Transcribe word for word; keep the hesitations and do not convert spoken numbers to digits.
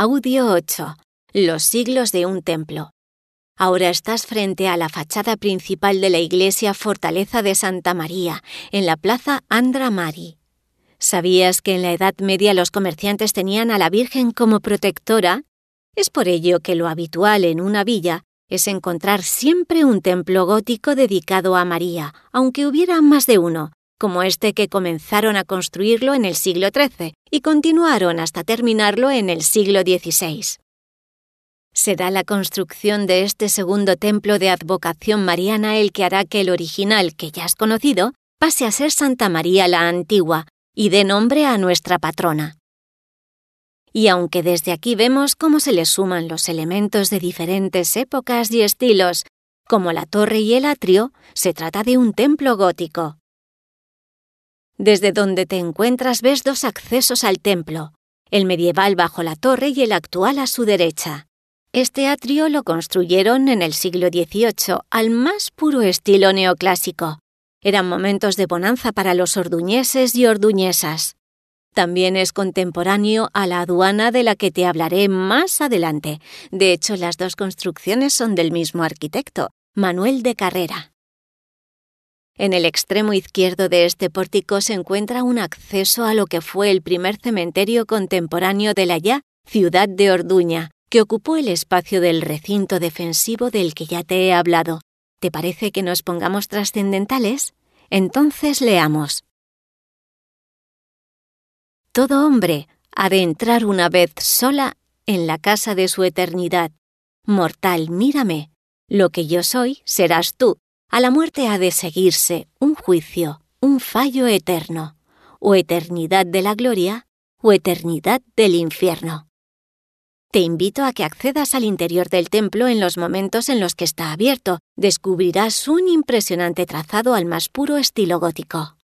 Audio ocho. Los siglos de un templo. Ahora estás frente a la fachada principal de la iglesia Fortaleza de Santa María, en la plaza Andra Mari. ¿Sabías que en la Edad Media los comerciantes tenían a la Virgen como protectora? Es por ello que lo habitual en una villa es encontrar siempre un templo gótico dedicado a María, aunque hubiera más de uno, como este que comenzaron a construirlo en el siglo trece y continuaron hasta terminarlo en el siglo dieciséis. Será la construcción de este segundo templo de advocación mariana el que hará que el original, que ya has conocido, pase a ser Santa María la Antigua y dé nombre a nuestra patrona. Y aunque desde aquí vemos cómo se le suman los elementos de diferentes épocas y estilos, como la torre y el atrio, se trata de un templo gótico. Desde donde te encuentras ves dos accesos al templo, el medieval bajo la torre y el actual a su derecha. Este atrio lo construyeron en el siglo dieciocho al más puro estilo neoclásico. Eran momentos de bonanza para los orduñeses y orduñesas. También es contemporáneo a la aduana de la que te hablaré más adelante. De hecho, las dos construcciones son del mismo arquitecto, Manuel de Carrera. En el extremo izquierdo de este pórtico se encuentra un acceso a lo que fue el primer cementerio contemporáneo de la ya ciudad de Orduña, que ocupó el espacio del recinto defensivo del que ya te he hablado. ¿Te parece que nos pongamos trascendentales? Entonces leamos. Todo hombre ha de entrar una vez sola en la casa de su eternidad. Mortal, mírame. Lo que yo soy, serás tú. A la muerte ha de seguirse un juicio, un fallo eterno, o eternidad de la gloria, o eternidad del infierno. Te invito a que accedas al interior del templo en los momentos en los que está abierto. Descubrirás un impresionante trazado al más puro estilo gótico.